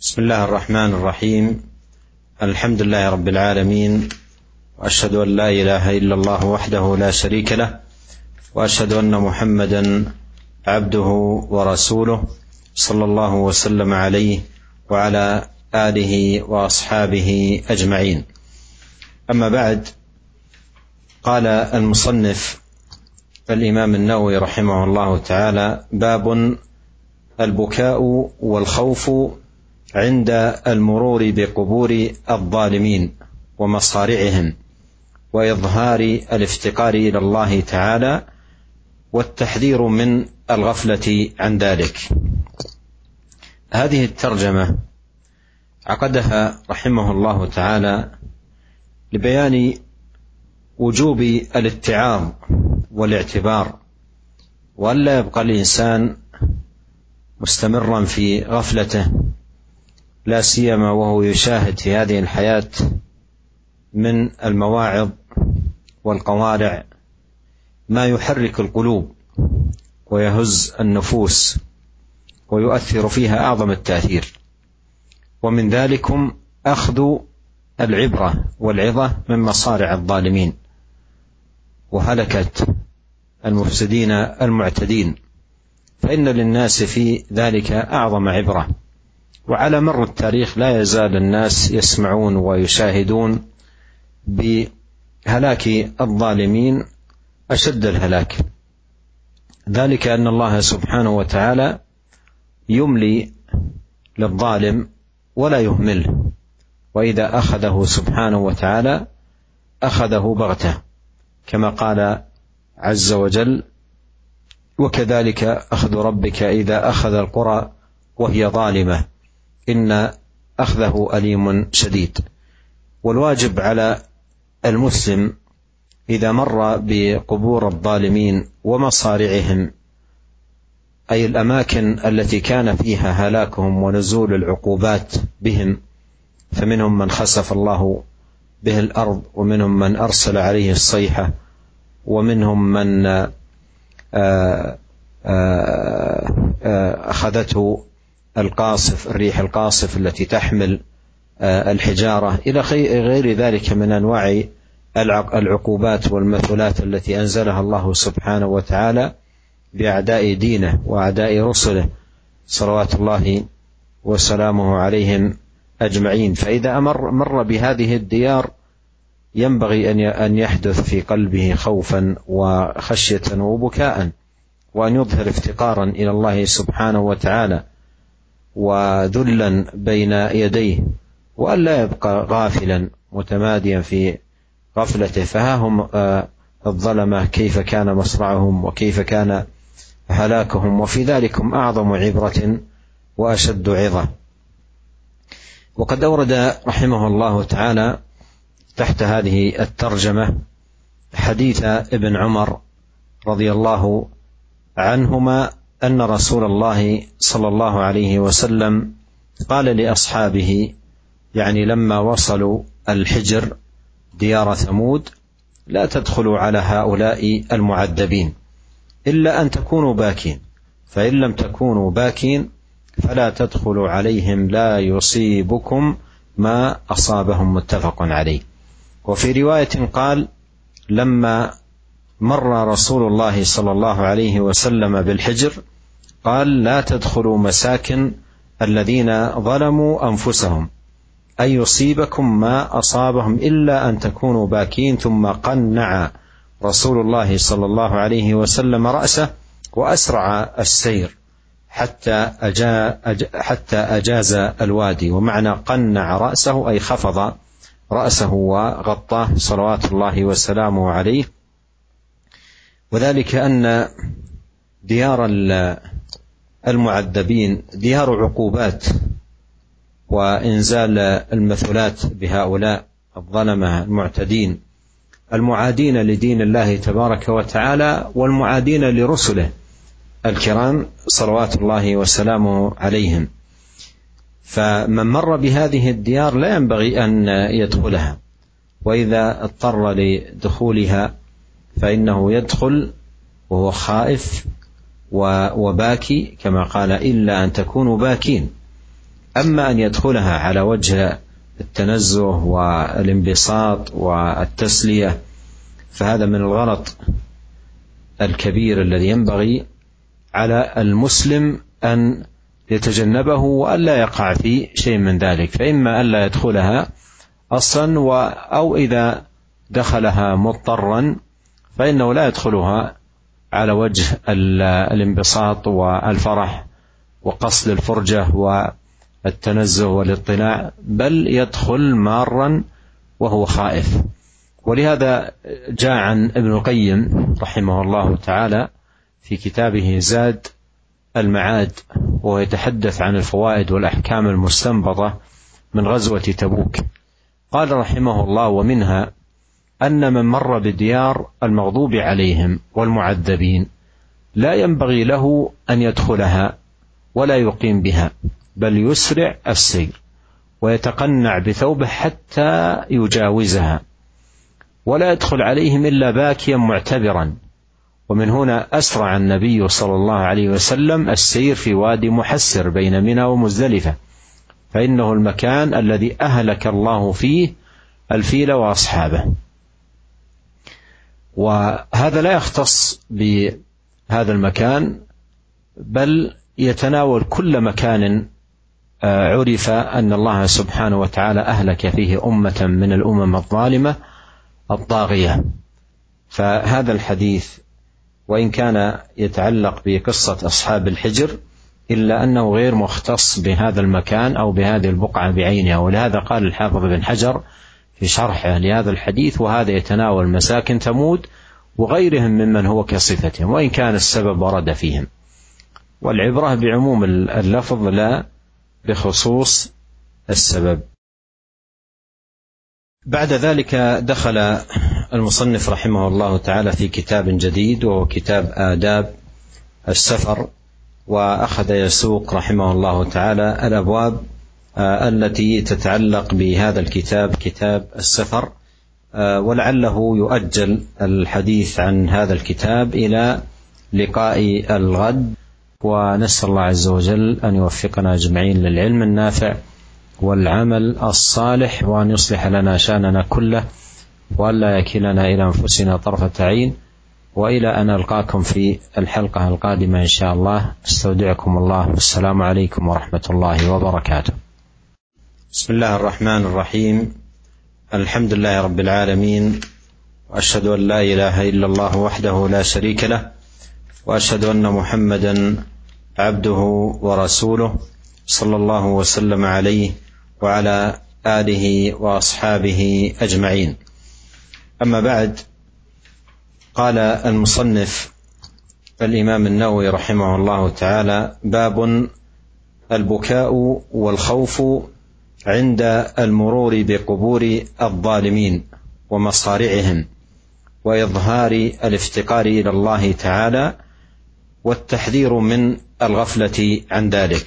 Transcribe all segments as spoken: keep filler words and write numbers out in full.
بسم الله الرحمن الرحيم. الحمد لله رب العالمين، وأشهد أن لا إله إلا الله وحده لا شريك له، وأشهد أن محمدا عبده ورسوله، صلى الله وسلم عليه وعلى آله وأصحابه أجمعين. أما بعد، قال المصنف الإمام النووي رحمه الله تعالى: باب البكاء والخوف عند المرور بقبور الظالمين ومصارعهم، وإظهار الافتقار إلى الله تعالى، والتحذير من الغفلة عن ذلك. هذه الترجمة عقدها رحمه الله تعالى لبيان وجوب الاتعاظ والاعتبار، وألا يبقى الإنسان مستمرا في غفلته، لا سيما وهو يشاهد في هذه الحياة من المواعظ والقوارع ما يحرك القلوب ويهز النفوس ويؤثر فيها أعظم التأثير، ومن ذلكم أخذ العبرة والعظة من مصارع الظالمين وهلكة المفسدين المعتدين، فإن للناس في ذلك أعظم عبرة. وعلى مر التاريخ لا يزال الناس يسمعون ويشاهدون بهلاك الظالمين أشد الهلاك، ذلك أن الله سبحانه وتعالى يملي للظالم ولا يهمله، وإذا أخذه سبحانه وتعالى أخذه بغتة، كما قال عز وجل: وكذلك أخذ ربك إذا أخذ القرى وهي ظالمة إن أخذه أليم شديد. والواجب على المسلم إذا مر بقبور الظالمين ومصارعهم، أي الأماكن التي كان فيها هلاكهم ونزول العقوبات بهم، فمنهم من خسف الله به الأرض، ومنهم من أرسل عليه الصيحة، ومنهم من أخذته القاصف الريح القاصف التي تحمل الحجارة، إلى غير ذلك من أنواع العقوبات والمثلات التي أنزلها الله سبحانه وتعالى بأعداء دينه وأعداء رسله صلوات الله وسلامه عليهم أجمعين. فإذا أمر مر بهذه الديار ينبغي أن يحدث في قلبه خوفا وخشية وبكاء، وأن يظهر افتقارا إلى الله سبحانه وتعالى وذلا بين يديه، وأن لا يبقى غافلا متماديا في غفلته. فها هم الظلمة كيف كان مصرعهم وكيف كان هلاكهم، وفي ذلكم أعظم عبرة وأشد عظة. وقد أورد رحمه الله تعالى تحت هذه الترجمة حديث ابن عمر رضي الله عنهما أن رسول الله صلى الله عليه وسلم قال لأصحابه، يعني لما وصلوا الحجر ديار ثمود: لا تدخلوا على هؤلاء المعذبين إلا أن تكونوا باكين، فإن لم تكونوا باكين فلا تدخلوا عليهم لا يصيبكم ما أصابهم، متفق عليه. وفي رواية قال: لما مر رسول الله صلى الله عليه وسلم بالحجر قال: لا تدخلوا مساكن الذين ظلموا أنفسهم أن يصيبكم ما أصابهم إلا أن تكونوا باكين. ثم قنع رسول الله صلى الله عليه وسلم رأسه وأسرع السير حتى, أجا حتى أجاز الوادي. ومعنى قنع رأسه أي خفض رأسه وغطاه صلوات الله وسلامه عليه. وذلك أن ديار المعذبين ديار عقوبات وإنزال المثلات بهؤلاء الظلمة المعتدين المعادين لدين الله تبارك وتعالى والمعادين لرسله الكرام صلوات الله وسلامه عليهم. فمن مر بهذه الديار لا ينبغي أن يدخلها، وإذا اضطر لدخولها فإنه يدخل وهو خائف وباكي، كما قال: إلا أن تكونوا باكين. أما أن يدخلها على وجه التنزه والانبساط والتسلية فهذا من الغلط الكبير الذي ينبغي على المسلم أن يتجنبه وألا يقع في شيء من ذلك. فإما ألا يدخلها أصلا أو إذا دخلها مضطرا فإنه لا يدخلها على وجه الانبساط والفرح وقصد الفرجة والتنزه والاطلاع، بل يدخل مارا وهو خائف. ولهذا جاء عن ابن القيم رحمه الله تعالى في كتابه زاد المعاد وهو يتحدث عن الفوائد والأحكام المستنبطة من غزوة تبوك، قال رحمه الله: ومنها أن من مر بديار المغضوب عليهم والمعذبين لا ينبغي له أن يدخلها ولا يقيم بها، بل يسرع السير ويتقنع بثوبه حتى يجاوزها، ولا يدخل عليهم إلا باكيا معتبرا. ومن هنا أسرع النبي صلى الله عليه وسلم السير في وادي محسر بين منى ومزدلفة، فإنه المكان الذي أهلك الله فيه الفيل وأصحابه. وهذا لا يختص بهذا المكان، بل يتناول كل مكان عرف أن الله سبحانه وتعالى أهلك فيه أمة من الأمم الظالمة الطاغية. فهذا الحديث وإن كان يتعلق بقصة أصحاب الحجر إلا أنه غير مختص بهذا المكان أو بهذه البقعة بعينها، ولهذا قال الحافظ بن حجر في شرحه لهذا الحديث: وهذا يتناول مساكن ثمود وغيرهم ممن هو كصفتهم، وإن كان السبب ورد فيهم. والعبرة بعموم اللفظ لا بخصوص السبب. بعد ذلك دخل المصنف رحمه الله تعالى في كتاب جديد وهو كتاب آداب السفر، وأخذ يسوق رحمه الله تعالى الأبواب التي تتعلق بهذا الكتاب، كتاب السفر، ولعله يؤجل الحديث عن هذا الكتاب إلى لقاء الغد، ونسأل الله عز وجل أن يوفقنا أجمعين للعلم النافع والعمل الصالح، وأن يصلح لنا شأننا كله، وأن لا يكلنا إلى أنفسنا طرفة عين. وإلى أن ألقاكم في الحلقة القادمة إن شاء الله، استودعكم الله، والسلام عليكم ورحمة الله وبركاته. بسم الله الرحمن الرحيم. الحمد لله رب العالمين، وأشهد أن لا إله إلا الله وحده لا شريك له، وأشهد أن محمدا عبده ورسوله صلى الله وسلم عليه وعلى آله وأصحابه أجمعين. أما بعد، قال المصنف الإمام النووي رحمه الله تعالى: باب البكاء والخوف عند المرور بقبور الظالمين ومصارعهم، وإظهار الافتقار إلى الله تعالى، والتحذير من الغفلة عن ذلك.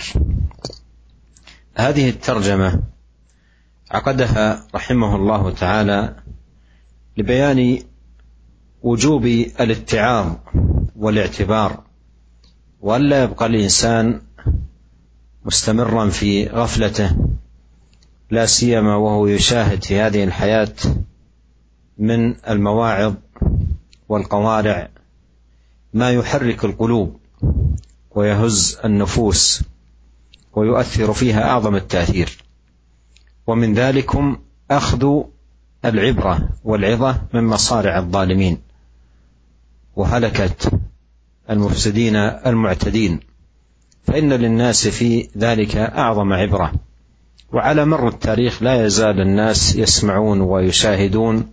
هذه الترجمة عقدها رحمه الله تعالى لبيان وجوب الاتعاظ والاعتبار، وألا يبقى الإنسان مستمرا في غفلته، لا سيما وهو يشاهد في هذه الحياة من المواعظ والقوارع ما يحرك القلوب ويهز النفوس ويؤثر فيها أعظم التأثير. ومن ذلكم أخذ العبرة والعظة من مصارع الظالمين وهلكة المفسدين المعتدين، فإن للناس في ذلك أعظم عبرة. وعلى مر التاريخ لا يزال الناس يسمعون ويشاهدون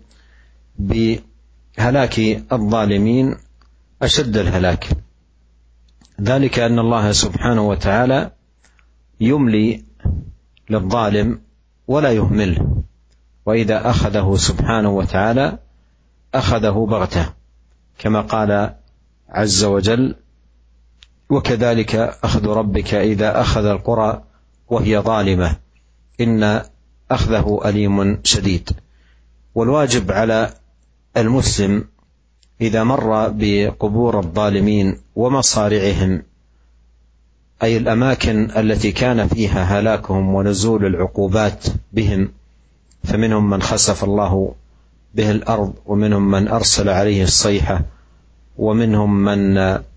بهلاك الظالمين أشد الهلاك، ذلك أن الله سبحانه وتعالى يملي للظالم ولا يهمله، وإذا أخذه سبحانه وتعالى أخذه بغتة، كما قال عز وجل: وكذلك أخذ ربك إذا أخذ القرى وهي ظالمة إن أخذه أليم شديد. والواجب على المسلم إذا مر بقبور الظالمين ومصارعهم أي الأماكن التي كان فيها هلاكهم ونزول العقوبات بهم، فمنهم من خسف الله به الأرض، ومنهم من أرسل عليه الصيحة، ومنهم من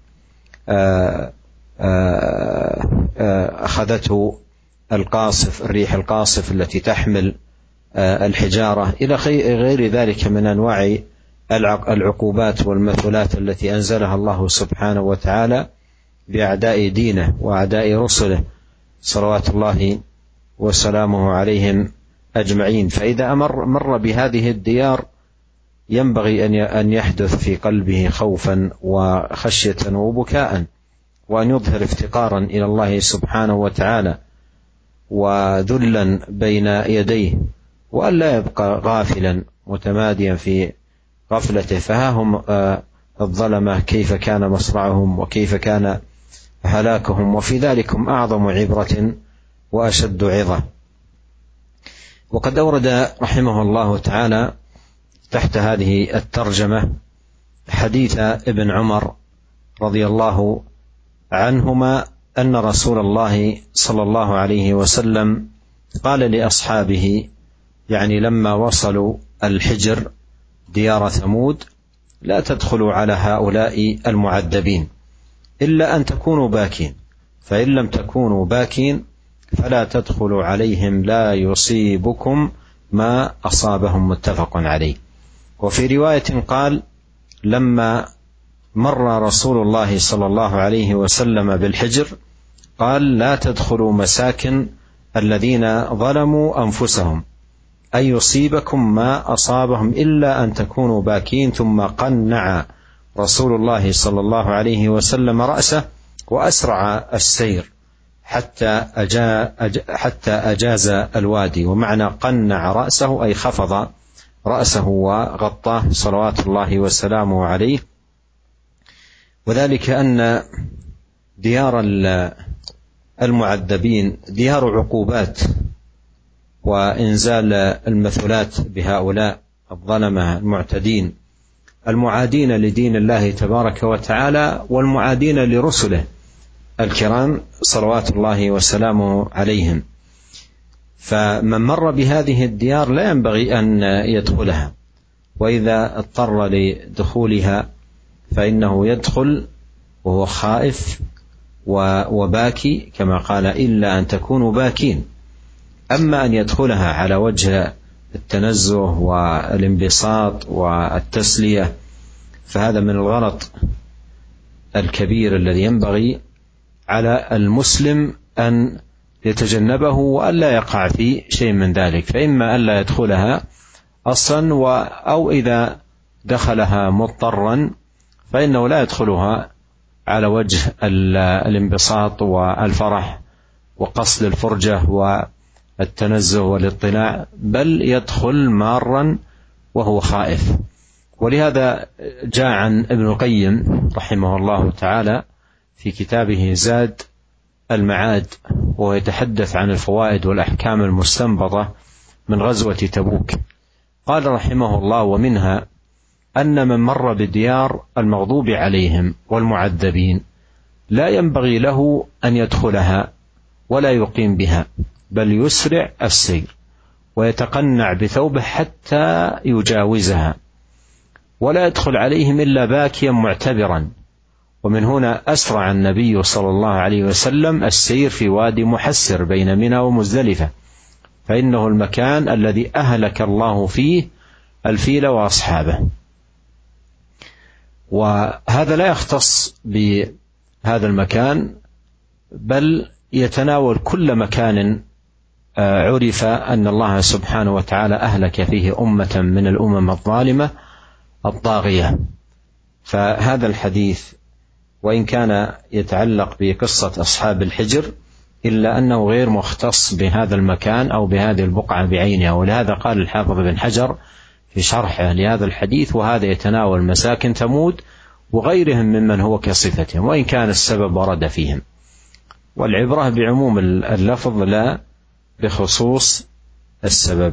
أخذته القاصف الريح القاصف التي تحمل الحجارة إلى غير ذلك من أنواع العقوبات والمثلات التي أنزلها الله سبحانه وتعالى بأعداء دينه وأعداء رسله صلوات الله وسلامه عليهم أجمعين. فإذا أمر مر بهذه الديار ينبغي أن يحدث في قلبه خوفا وخشية وبكاء، وأن يظهر افتقارا إلى الله سبحانه وتعالى وذلا بين يديه، وأن لا يبقى غافلا متماديا في غفلته. فها هم الظلمة كيف كان مصرعهم وكيف كان هلاكهم، وفي ذلكم أعظم عبرة وأشد عظة. وقد أورد رحمه الله تعالى تحت هذه الترجمة حديث ابن عمر رضي الله عنهما أن رسول الله صلى الله عليه وسلم قال لأصحابه، يعني لما وصلوا الحجر ديار ثمود: لا تدخلوا على هؤلاء المعذبين إلا أن تكونوا باكين، فإن لم تكونوا باكين فلا تدخلوا عليهم لا يصيبكم ما أصابهم، متفق عليه. وفي رواية قال: لما مر رسول الله صلى الله عليه وسلم بالحجر قال: لا تدخلوا مساكن الذين ظلموا أنفسهم أن يصيبكم ما أصابهم إلا أن تكونوا باكين. ثم قنع رسول الله صلى الله عليه وسلم رأسه وأسرع السير حتى, أجا حتى أجاز الوادي. ومعنى قنع رأسه أي خفض رأسه وغطاه صلوات الله وسلامه عليه. وذلك أن ديار المعذبين ديار عقوبات وإنزال المثلات بهؤلاء الظلمة المعتدين المعادين لدين الله تبارك وتعالى والمعادين لرسله الكرام صلوات الله وسلامه عليهم. فمن مر بهذه الديار لا ينبغي أن يدخلها، وإذا اضطر لدخولها فإنه يدخل وهو خائف وباكي كما قال: إلا أن تكونوا باكين. أما أن يدخلها على وجه التنزه والانبساط والتسلية فهذا من الغلط الكبير الذي ينبغي على المسلم أن يتجنبه وأن لا يقع في شيء من ذلك. فإما أن لا يدخلها أصلا، أو إذا دخلها مضطرا فإنه لا يدخلها على وجه الانبساط والفرح وقصد الفرجة والتنزه والاطلاع، بل يدخل مارا وهو خائف. ولهذا جاء عن ابن القيم رحمه الله تعالى في كتابه زاد المعاد وهو يتحدث عن الفوائد والأحكام المستنبطة من غزوة تبوك، قال رحمه الله: ومنها أن من مر بديار المغضوب عليهم والمعذبين لا ينبغي له أن يدخلها ولا يقيم بها، بل يسرع السير ويتقنع بثوبه حتى يجاوزها، ولا يدخل عليهم إلا باكيا معتبرا. ومن هنا أسرع النبي صلى الله عليه وسلم السير في وادي محسر بين منى ومزدلفة، فإنه المكان الذي أهلك الله فيه الفيل وأصحابه. وهذا لا يختص بهذا المكان، بل يتناول كل مكان عرف أن الله سبحانه وتعالى أهلك فيه أمة من الأمم الظالمة الطاغية. فهذا الحديث وإن كان يتعلق بقصة أصحاب الحجر إلا أنه غير مختص بهذا المكان أو بهذه البقعة بعينها. ولهذا قال الحافظ بن حجر في شرحه لهذا الحديث: وهذا يتناول مساكن ثمود وغيرهم ممن هو كصفتهم، وإن كان السبب ورد فيهم. والعبرة بعموم اللفظ لا بخصوص السبب.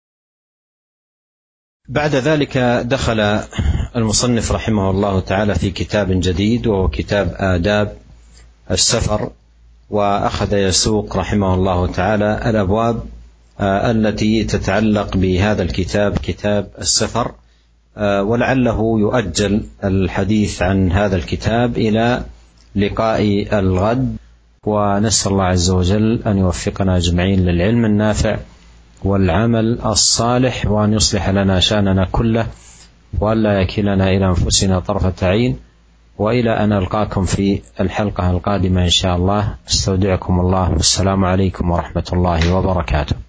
بعد ذلك دخل المصنف رحمه الله تعالى في كتاب جديد وهو كتاب آداب السفر وأخذ يسوق رحمه الله تعالى الأبواب التي تتعلق بهذا الكتاب، كتاب السفر، ولعله يؤجل الحديث عن هذا الكتاب إلى لقاء الغد. ونسأل الله عز وجل أن يوفقنا أجمعين للعلم النافع والعمل الصالح، وأن يصلح لنا شأننا كله، وأن لا يكلنا إلى أنفسنا طرفة عين. وإلى أن ألقاكم في الحلقة القادمة إن شاء الله، استودعكم الله، والسلام عليكم ورحمة الله وبركاته.